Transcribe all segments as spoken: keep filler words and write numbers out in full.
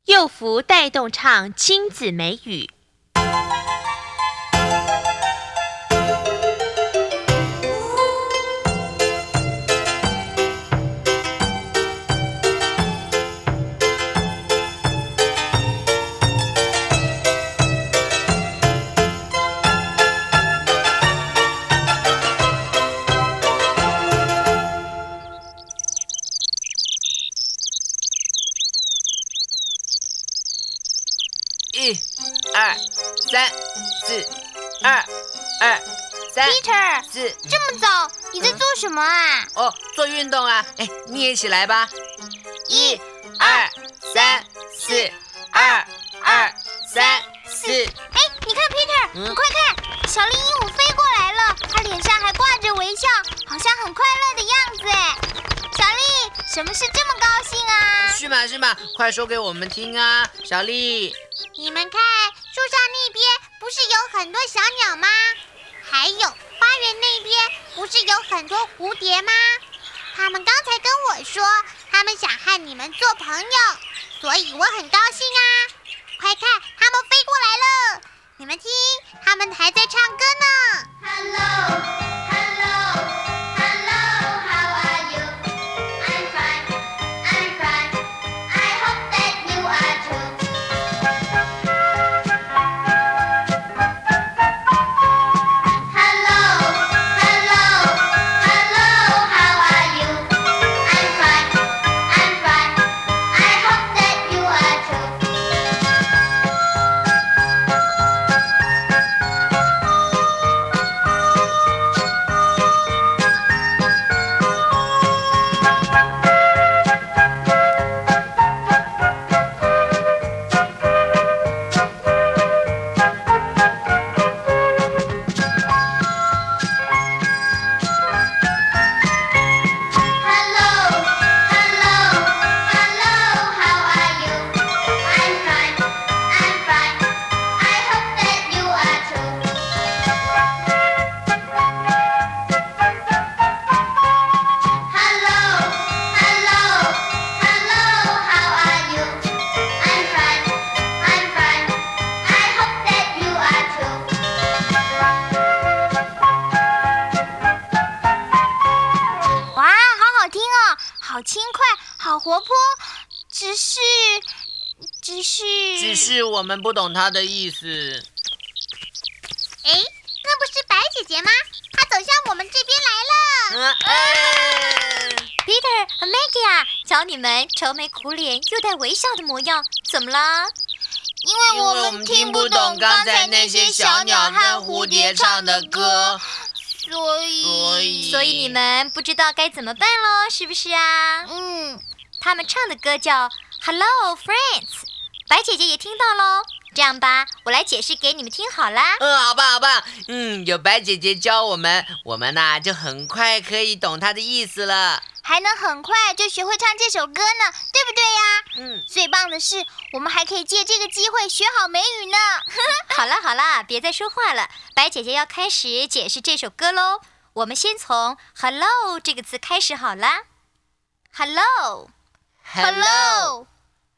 幼福带动唱亲子美语。 一、二、三、四、二、二、三、 Peter， 四。 这么早，你在做什么啊？ 哦，做运动啊！哎，你也起来吧。一、二、三、四、二、二、三、四。 哎，你看 Peter，、 嗯、 你快看，小丽鹦鹉飞过来了，她脸上还挂着微笑，好像很快乐的样子哎。小丽，什么事这么高兴啊？ 是吗？是吗？快说给我们听啊，小丽。 你们看，树上那边不是有很多小鸟吗？还有花园那边不是有很多蝴蝶吗？他们刚才跟我说，他们想和你们做朋友，所以我很高兴啊！快看，他们飞过来了，你们听，他们还在唱歌呢。Hello, hello, hello, how are you? I'm fine, I'm fine. I hope that you are too.好轻快，好活泼，只是，只是， 只是我们不懂他的意思。 哎，那不是白姐姐吗？她走向我们这边来了。 嗯哎、 Peter 和 Maggie 啊，瞧你们愁眉苦脸又带微笑的模样，怎么了？ 因为我们听不懂刚才那些小鸟和蝴蝶唱的歌。所以， 所以， 所以你们不知道该怎么办咯，是不是啊？ 嗯， 他们唱的歌叫 Hello Friends， 白姐姐也听到咯。这样吧，我来解释给你们听好啦。 嗯，好吧，好吧，嗯，有白姐姐教我们，我们呐、啊、就很快可以懂她的意思了， 还能很快就学会唱这首歌呢，对不对呀？ 嗯， 最棒的是，我们还可以借这个机会学好美语呢。 好了好了，别再说话了，白姐姐要开始解释这首歌咯。我们先从 Hello 这个字开始好啦。Hello Hello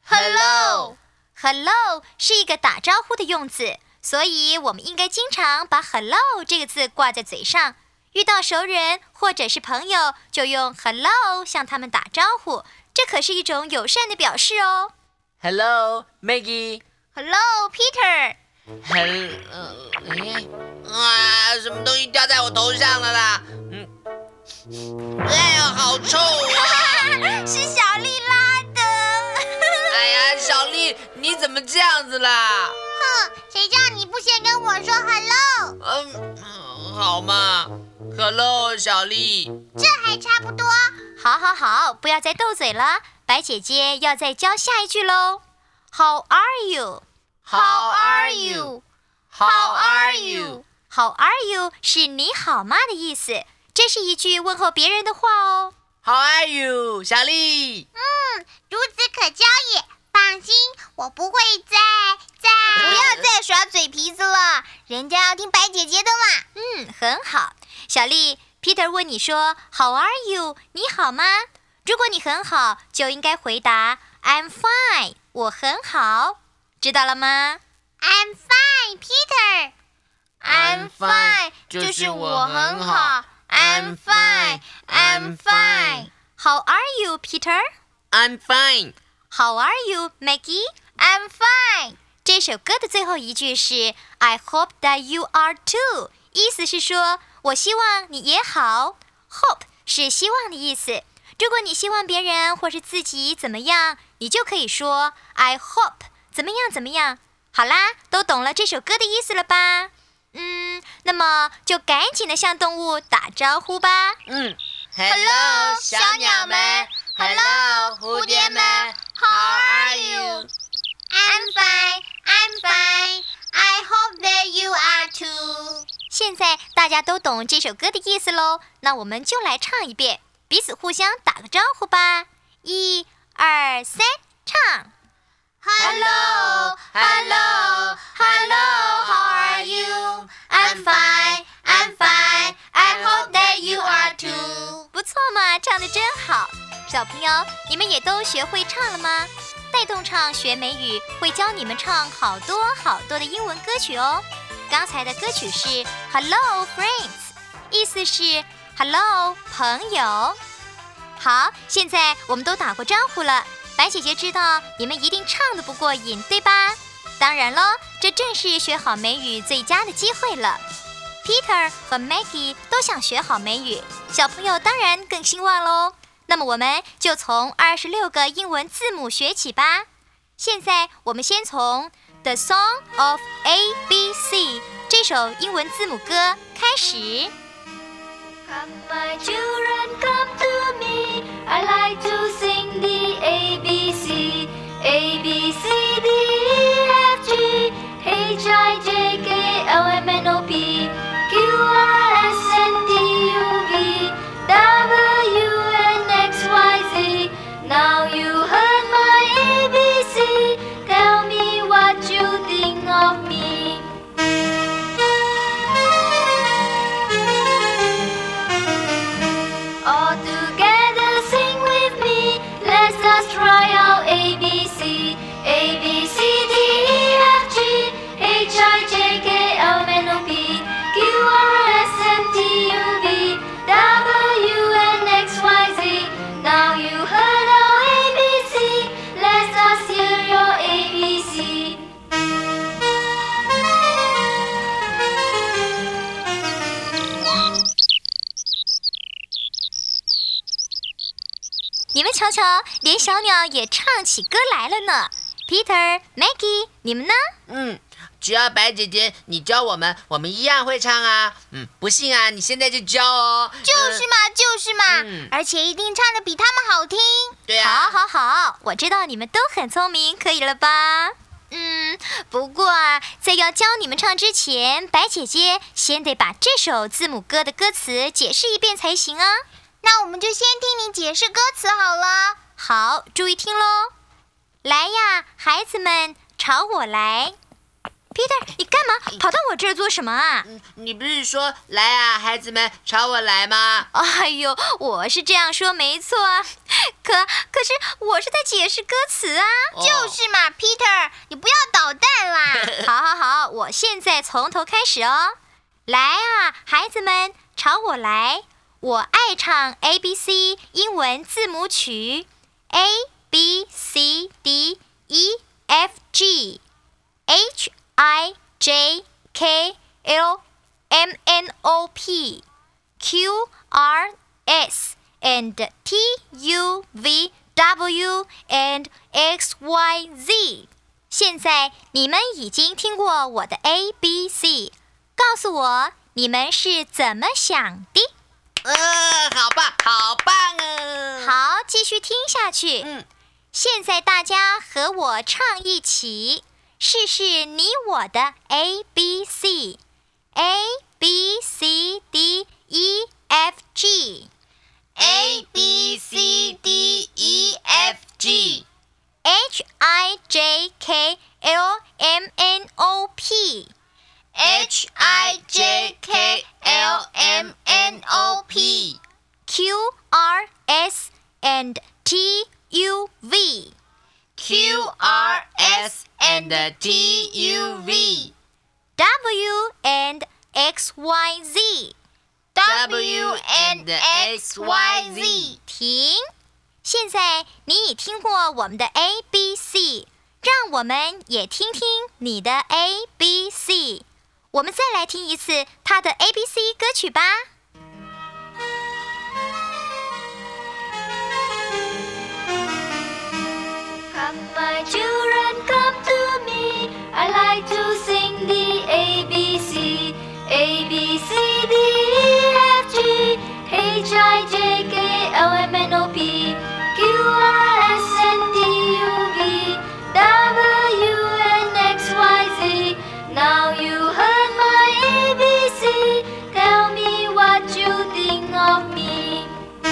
Hello Hello 是一个打招呼的用字，所以我们应该经常把 Hello 这个字挂在嘴上。遇到熟人或者是朋友，就用 Hello 向他们打招呼，这可是一种友善的表示哦。 Hello Maggie Hello Peter Hello 哎啊，什么东西掉在我头上了啦？嗯，哎呀，好臭啊！ 是小丽拉的。 哎呀，小丽，你怎么这样子啦？ 哼，谁叫你不先跟我说 hello？ 嗯，好嘛 ，Hello， 小丽。 这还差不多。 好好好，不要再斗嘴了，白姐姐要再教下一句喽。How are you? How are you? How are you? How are you 是你好吗的意思，这是一句问候别人的话哦。 How are you, 小丽？ 嗯，孺子可教也。放心，我不会再再不要再耍嘴皮子了，人家要听白姐姐的嘛。 嗯，很好。小丽 ，Peter 问你说 How are you？ 你好吗？如果你很好，就应该回答 I'm fine。 我很好，知道了吗？ I'm fine, Peter. I'm fine 就是我很好。I'm fine, I'm fine. How are you, Peter? I'm fine. How are you, Maggie? I'm fine. 这首歌的最后一句是 I hope that you are too， 意思是说我希望你也好。Hope 是希望的意思。如果你希望别人或是自己怎么样，你就可以说 I hope 怎么样怎么样。好啦，都懂了这首歌的意思了吧？嗯，那么就赶紧的向动物打招呼吧。 嗯 ，Hello， 小鸟们 ，Hello， 蝴蝶们 ，How are you？ I'm fine. I'm fine. I hope that you are too. 现在大家都懂这首歌的意思喽，那我们就来唱一遍，彼此互相打个招呼吧。一、二、三，唱。 Hello, hello, hello, how are you? I'm fine, I'm fine. I hope that you are too. 不错嘛，唱得真好。小朋友，你们也都学会唱了吗？带动唱学美语会教你们唱好多好多的英文歌曲哦。刚才的歌曲是 Hello Friends， 意思是 Hello 朋友。好，现在我们都打过招呼了，白姐姐知道你们一定唱得不过瘾，对吧？当然咯，这正是学好美语最佳的机会了。Peter 和 Maggie 都想学好美语，小朋友当然更兴旺喽。那么我们就从二十六个英文字母学起吧。现在我们先从 The Song of A B C 这首英文字母歌开始。 Come, my children, come to me. I like to sing the A B C. A B C D E F G H I J K L M N O P Q R S T U V W N X Y Z. Now you heard my A B C. Tell me what you think of me. All together sing with me. Let us try out A B C. A B C D E F G H I J K L M N O P Q R S T U V W N X Y Z. Now you heard our A B C. Let us hear your A B C. .你们瞧瞧，连小鸟也唱起歌来了呢。Peter, Maggie， 你们呢？ 嗯，只要白姐姐你教我们，我们一样会唱啊。嗯，不信啊，你现在就教哦。 就是嘛， 呃、 就是嘛， 嗯、 而且一定唱得比他们好听。 对啊。 好，好，好，我知道你们都很聪明，可以了吧？嗯，不过啊，在要教你们唱之前，白姐姐先得把这首字母歌的歌词解释一遍才行啊。 那我们就先听你解释歌词好了。 好，注意听喽。来呀，孩子们，朝我来。Peter， 你干嘛跑到我这儿做什么啊？ 嗯，你不是说来啊，孩子们，朝我来吗？ 哎呦，我是这样说没错啊，可可是我是在解释歌词啊。 哦、 就是嘛 ，Peter， 你不要捣蛋啦。 好好好，我现在从头开始哦。来啊，孩子们，朝我来。我爱唱 A B C 英文字母曲 A B C D E F G H I J K L M N O P Q R S and T U V W and X Y Z。 现在你们已经听过我的 A B C， 告诉我你们是怎么想的。 呃，好棒，好棒啊！ 好，继续听下去。 嗯， 现在大家和我唱一起，试试你我的 A B C A B C D E F G A B C D E F G H I J K L M N O P H I J K L M N O P Q R S and T U V Q R S and T U V W and X Y Z W and X Y Z 停。现在你已听过我们的 A B C， 让我们也听听你的 A B C。我们再来听一次它的 A B C 歌曲吧。 Come, my children, come to me. I like to sing the A B C. A B C D E F G H I J K L M N O P Q R S and T U V W and X Y Z. Now you heard my A B C. Tell me what you think of me.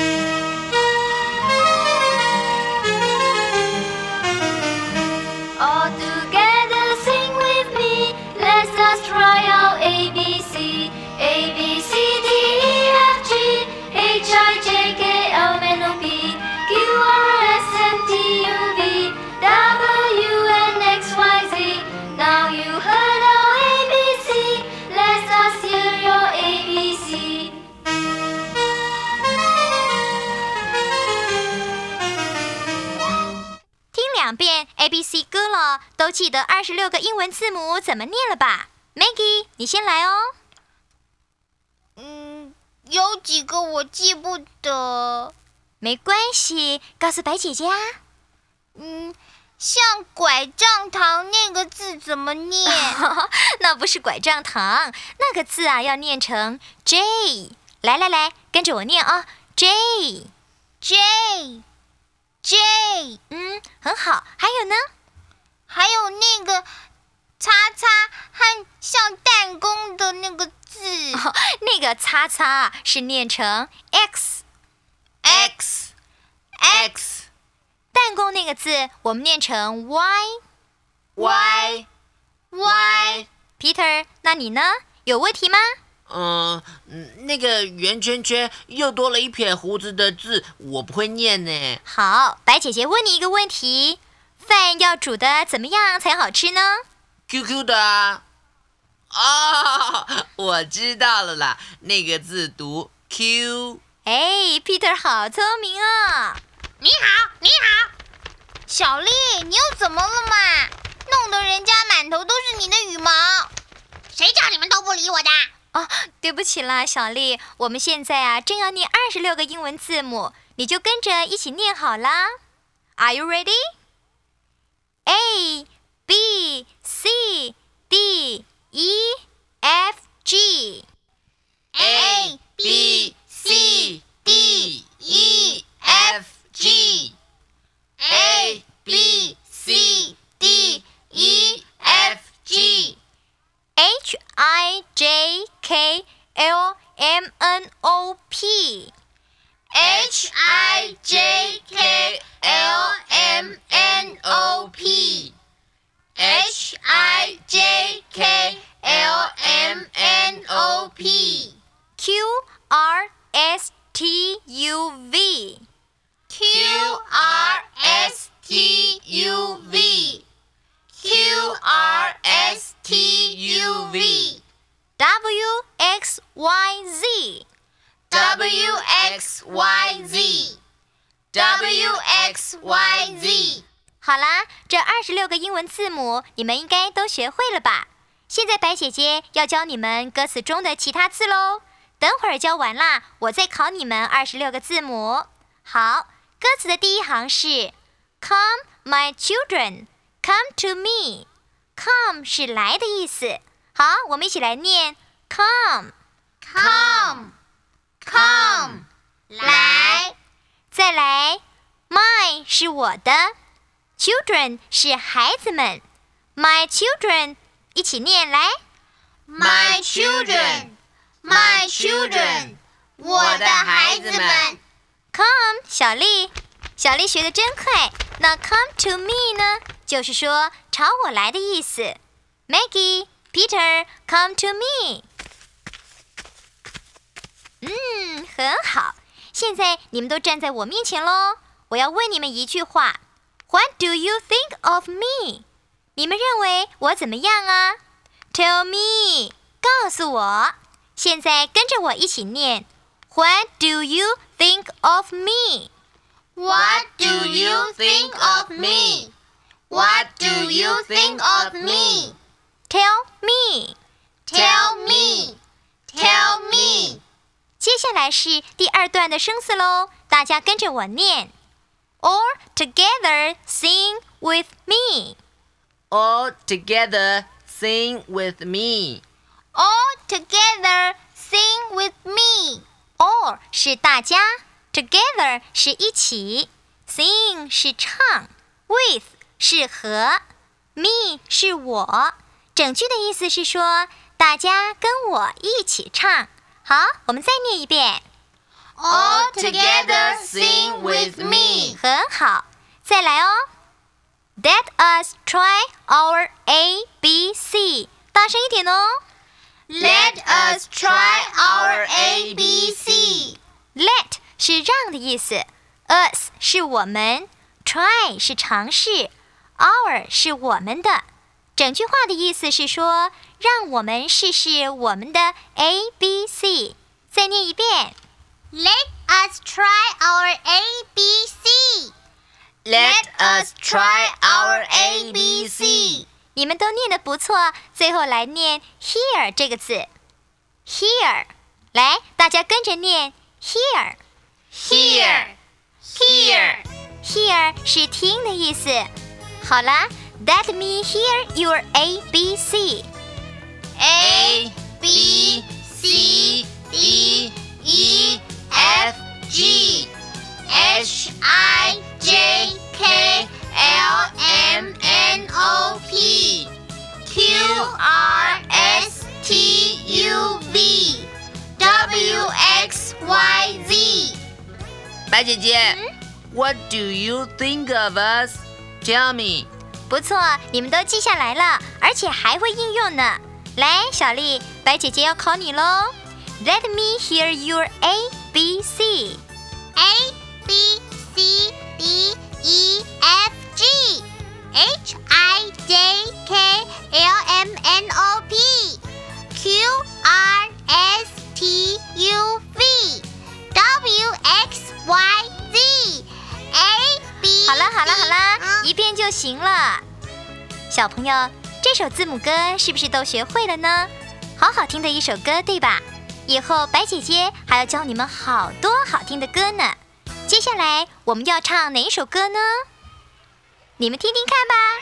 All together sing with me. Let us try our A B C. A B C D E F G H I J K L M N O P Q R S and T U V W and X Y Z. Now you heard our A B C. Let us hear your A B C. 听两遍 A B C 歌了，都记得二十六个英文字母怎么念了吧 ？Maggie， 你先来哦。 嗯，有几个我记不得。 没关系，告诉白姐姐啊。 嗯，像拐杖糖那个字怎么念？ 那不是拐杖糖，那个字啊要念成 J。来来来，跟着我念啊 ，J J J， 嗯，很好。还有呢？ 还有那个叉叉和像弹弓的那个字。 哦，那个叉叉是念成 X。 X X 弹弓那个字我们念成 Y。 Y Y Peter， 那你呢？有问题吗？ 嗯、呃，那个圆圈圈又多了一撇胡子的字，我不会念呢。 好，白姐姐问你一个问题：饭要煮的怎么样才好吃呢？ Q Q 的啊。哦，我知道了啦，那个字读 Q。 哎 ，Peter 好聪明啊！ 你好，你好，小丽，你又怎么了嘛？弄得人家满头都是你的羽毛。谁叫你们都不理我的？ 哦，对不起啦，小丽，我们现在啊正要念二十六个英文字母，你就跟着一起念好啦。Are you ready? A B C D E F G A B C D E F G A B C D E F G H I J K L M N O P H I J K L M N O P H I J K L M N O P Q R S T U V Q R S T U V Q R S T U V W X Y Z W X Y Z W X Y Z 好啦，这二十六个英文字母你们应该都学会了吧？现在白姐姐要教你们歌词中的其他字喽。等会儿教完啦，我再考你们二十六个字母。好，歌词的第一行是 Come, my children, come to me。 Come 是来的意思。好，我们一起来念 Come Come Come 来， 再来 My 是我的， Children 是孩子们， My children 一起念来 My children My children 我的孩子们。 Come 小丽，小丽学得真快。那 Come to me 呢，就是说朝我来的意思。 Maggie Peter come to me。 嗯，很好。现在你们都站在我面前咯，我要问你们一句话。 What do you think of me? 你们认为我怎么样啊 ？Tell me， 告诉我。现在跟着我一起念 What do you think of me? What do you think of me? What do you think of me? Tell me. Tell me. Tell me. 接下来是第二段的生词喽，大家跟着我念 All together sing with me. All together sing with me. All together sing with me. All 是大家 Together 是一起 Sing 是唱 With 是和 Me 是我。整句的意思是说大家跟我一起唱。好，我们再念一遍 All together sing with me. 很好，再来哦 Let us try our A B C 大声一点哦 Let us try our A B C. Let 是让的意思 Us 是我们 Try 是尝试 Our 是我们的。整句话的意思是说让我们试试我们的 A B C。 再念一遍 Let us try our A B C. Let us try our A B C. 你们都念得不错，最后来念 Hear 这个字 Hear 来，大家跟着念 Hear Here. Here. Hear 是听的意思。好啦 Let me hear your A B C. A, B, C, D, E, F, G, H, I, J, K, L, M, N, O, P, Q, R, S, T, U, V, W, X, Y, Z. 白姐姐、嗯、What do you think of us? Tell me. 不错，你们都记下来了，而且还会应用呢。来，小丽，白姐姐要考你喽。Let me hear your A B C. A, B, C, D, E, F, G, H, I, J, K, L, M, N, O, P, Q, R, S, T, U, V, W, X, Y, Z, A, B, 好了好了好了、 嗯、 一遍就行了。小朋友，这首字母歌是不是都学会了呢？好好听的一首歌，对吧？以后白姐姐还要教你们好多好听的歌呢。接下来我们要唱哪一首歌呢？你们听听看吧。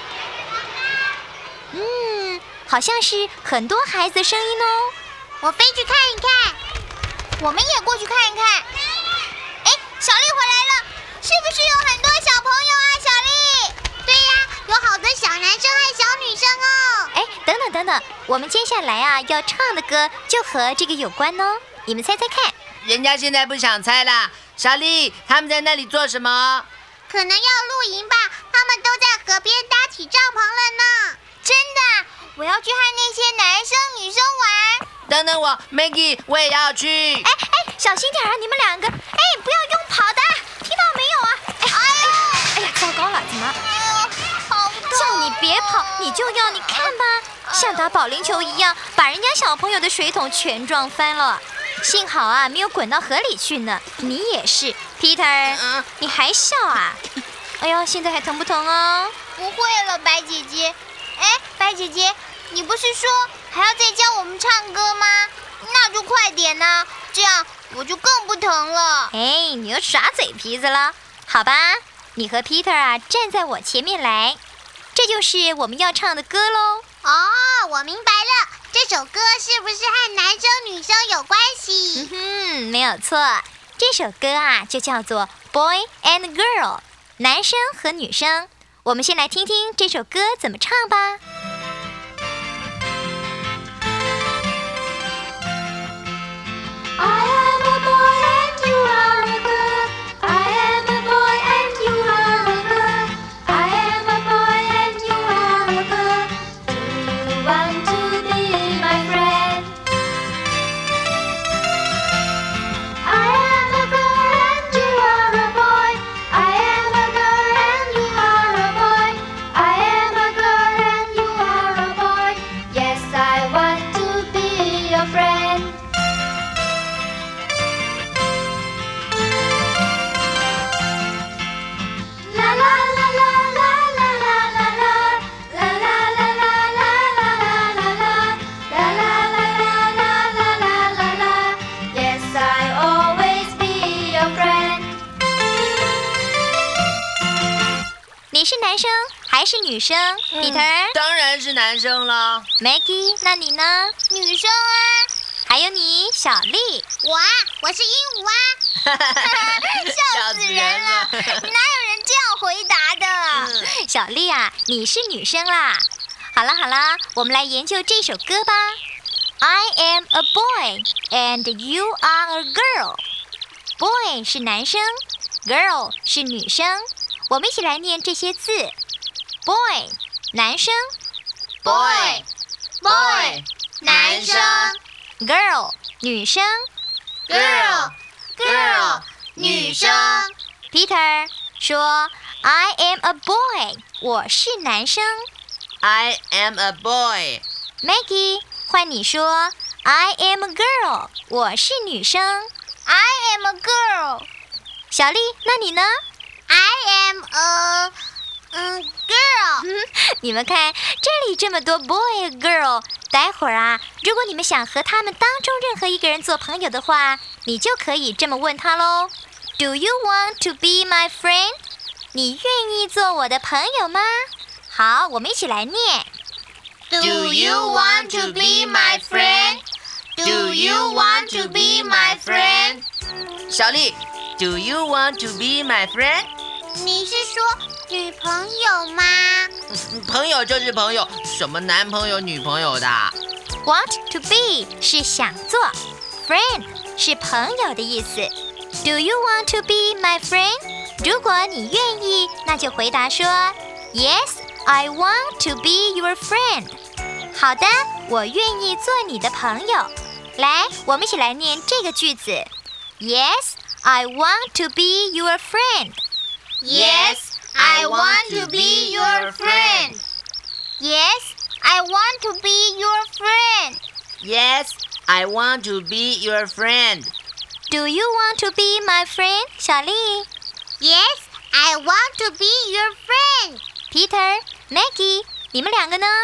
嗯，好像是很多孩子的声音哦。 我飞去看一看，我们也过去看一看。哎，小丽回来了，是不是有很多小朋友啊？小丽，对呀，有好多小男生和小女生哦。 哎，等等等等，我们接下来啊要唱的歌就和这个有关哦。你们猜猜看。 人家现在不想猜啦。小丽，他们在那里做什么？ 可能要露营吧，他们都在河边搭起帐篷了呢。真的，我要去和那些男生女生玩。 等等我 ，Maggie， 我也要去。 哎哎，小心点啊，你们两个！哎，不要用跑的，听到没有啊？哎哎哎呀，糟糕了，怎么？ 哎呦，好痛！ 叫你别跑，你就要，你看吧，像打保龄球一样，把人家小朋友的水桶全撞翻了。幸好啊，没有滚到河里去呢。你也是 ，Peter，、嗯、你还笑啊？哎呦，现在还疼不疼哦？ 不会了，白姐姐。哎，白姐姐，你不是说还要再教我们唱歌吗？那就快点呐、啊，这样我就更不疼了。 哎，你又耍嘴皮子了？好吧，你和 Peter 啊站在我前面来，这就是我们要唱的歌喽。 哦，我明白了，这首歌是不是和男生女生有关系？ 嗯哼，没有错，这首歌啊就叫做 Boy and Girl， 男生和女生。我们先来听听这首歌怎么唱吧。 I am a boy and you are a girl. I am a boy and you are a girl. I am a boy and you are a girl. Do you want to be my friend? I am a girl and you are a boy. I am a girl and you 男生还是女生、 嗯、 ？Peter， 当然是男生了。 Maggie， 那你呢？ 女生啊。 还有你，小丽。 我啊，我是鹦鹉啊。 笑死人了，哪有人这样回答的？嗯、小丽啊，你是女生啦。好了好了，我们来研究这首歌吧。I am a boy and you are a girl. Boy 是男生 ，girl 是女生。我们一起来念这些字。Boy 男生 ，boy boy 男生 ，girl 女生 ，girl girl 女生。 Peter 说 I am a boy， 我是男生。 I am a boy. Maggie 换你说 I am a girl， 我是女生。 I am a girl。 小丽，那你呢 ？I am a 嗯 girl。 你们看，这里这么多 boy girl， 待会儿啊，如果你们想和他们当中任何一个人做朋友的话，你就可以这么问他喽。Do you want to be my friend？ 你愿意做我的朋友吗？好，我们一起来念。 Do you want to be my friend? Do you want to be my friend? 小丽 ，Do you want to be my friend？ 你是说女朋友吗？ 朋友就是朋友，什么男朋友、女朋友的 ？Want to be 是想做 ，friend 是朋友的意思。Do you want to be my friend？ 如果你愿意，那就回答说 Yes。I want to be your friend. 好的，我愿意做你的朋友。来，我们一起来念这个句子。Yes, I want to be your friend. Yes, I want to be your friend. Yes, I want to be your friend. Yes, I want to be your friend. Do you want to be my friend, 小丽 Yes, I want to be your friend. Peter、Maggie， 你们两个呢？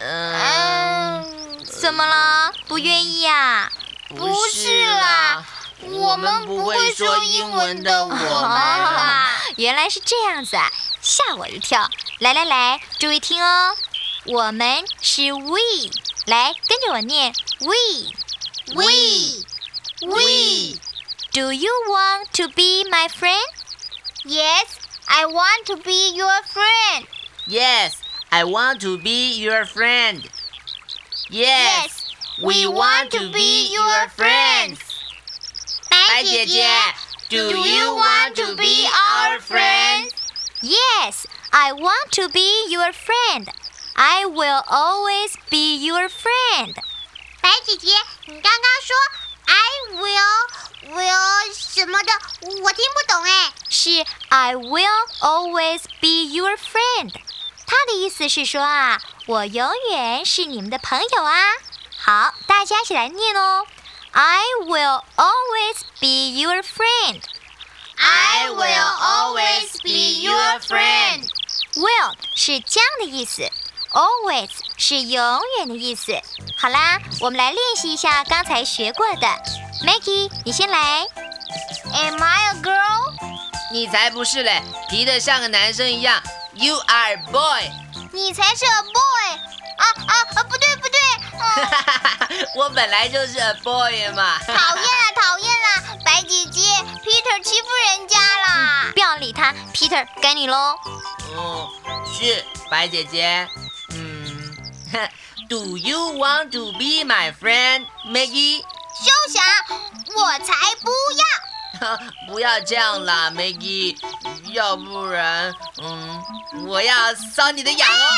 嗯， 怎么了？不愿意啊？ 不是啦，我们不会说英文的我们啦。 原来是这样子啊，吓我一跳。来来来，注意听哦，我们是 we， 来跟着我念 we we we。 Do you want to be my friend? Yes, I want to be your friend. Yes, I want to be your friend. Yes, we want to be your friends. 白姐姐 Do you want to be our friend? Yes, I want to be your friend. I will always be your friend. 白姐姐，你刚刚说 I will will 什么的，我听不懂哎。 是 I will always be your friend。他的意思是说啊，我永远是你们的朋友啊。好，大家一起来念哦。I will always be your friend. I will always be your friend. Will 是将的意思 ，always 是永远的意思。好啦，我们来练习一下刚才学过的。Maggie， 你先来。 Am I a girl？ 你才不是嘞，提得像个男生一样。You are a boy。 你才是 a boy。啊啊啊！不对不对。 嗯、我本来就是 a boy 嘛。 讨厌啦讨厌啦！白姐姐 ，Peter 欺负人家啦。 嗯、不要理他 ，Peter 该你喽。 嗯，是白姐姐。嗯，Do you want to be my friend, Maggie？ 休想！我才不要！ 不要这样啦 ，Maggie， 要不然，嗯，我要搔你的痒哦。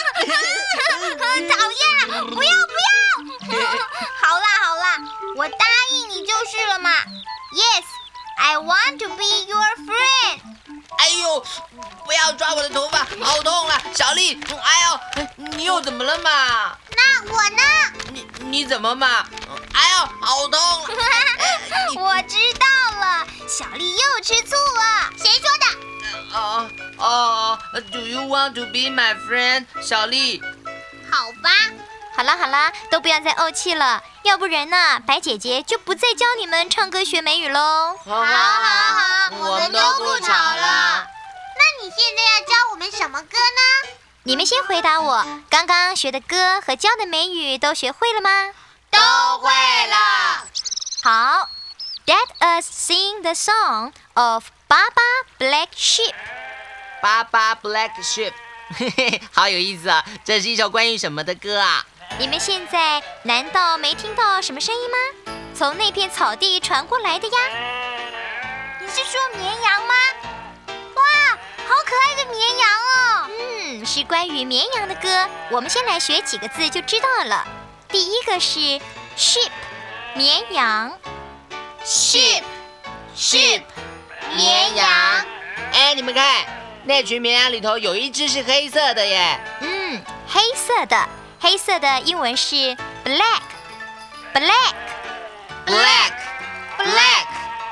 讨厌了，不要不要！好啦好啦，我答应你就是了嘛。Yes, I want to be your friend. 哎呦，不要抓我的头发，好痛啦！小丽，哎呦，你又怎么了嘛？ 那我呢？ 你你怎么嘛？哎呦，好痛！ 我知道了，小丽又吃醋了。谁说的？ 哦哦 ，Do you want to be my friend？ 小丽。 好吧。 好啦好啦，都不要再怄气了，要不然呢，白姐姐就不再教你们唱歌学美语喽。 好好好好，我们都不吵了。那你现现在要教我们什么歌呢？ 你们先回答我，刚刚学的歌和教的美语都学会了吗？ 都会了。 好 ，Let us sing the song of Baba Black Sheep。 巴巴 Black Sheep， 嘿嘿，好有意思啊！这是一首关于什么的歌啊？ 你们现在难道没听到什么声音吗？从那片草地传过来的呀。 你是说绵羊吗？哇，好可爱的绵羊哦！ 嗯，是关于绵羊的歌。我们先来学几个字就知道了。第一个是 sheep， 绵羊。 sheep sheep 绵羊。 哎，你们看，那群绵羊里头有一只是黑色的耶。 嗯，黑色的，黑色的英文是 black black Black Black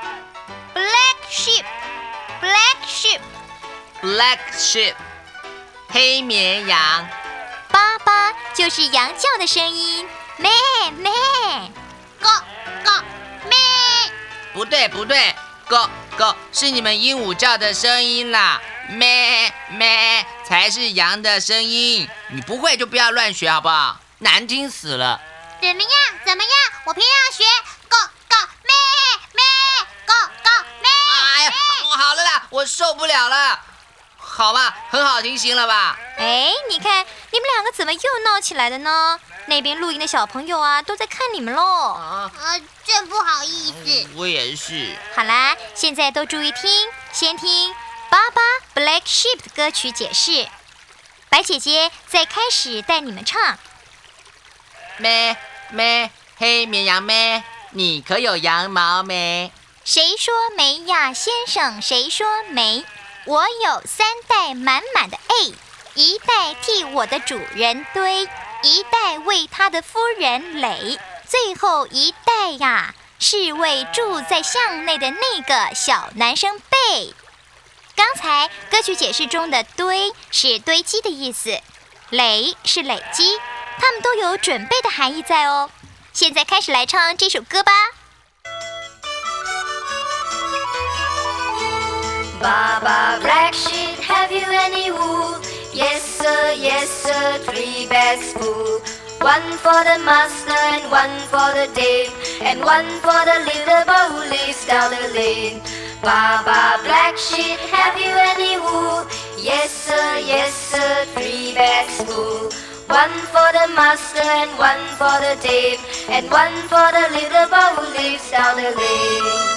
black sheep black sheep Black Sheep， 黑绵羊。 巴巴就是羊叫的声音，咩咩。 咯咯咩。 不对不对，咯咯是你们鹦鹉叫的声音啦，咩咩才是羊的声音。你不会就不要乱学好不好？难听死了。 怎么样？怎么样？我偏要学咯咯咩咩咯咯咩。 哎呀，好了啦，我受不了了。好吧，很好听，行了吧？ 哎，你看你们两个怎么又闹起来了呢？那边露营的小朋友啊，都在看你们喽。 啊， 呃，真不好意思。 我也是。 好啦，现在都注意听，先听巴巴 Black Sheep 的歌曲解释。白姐姐在开始带你们唱。 咩咩，黑绵羊咩，你可有羊毛没？ 谁说没呀，先生？谁说没？我有三袋满满的 A， 一袋替我的主人堆，一袋为他的夫人垒，最后一袋呀，是为住在巷内的那个小男生备。刚才歌曲解释中的堆是堆积的意思，垒是累积，它们都有准备的含义在哦。现在开始来唱这首歌吧。 Baba Black Sheep, have you any wool? Yes sir, yes sir, three bags full. One for the master and one for the dame, and one for the little boy who lives down the lane. Baba Black Sheep, have you any wool? Yes sir, yes sir, three bags full. One for the master and one for the dame, and one for the little boy who lives down the lane.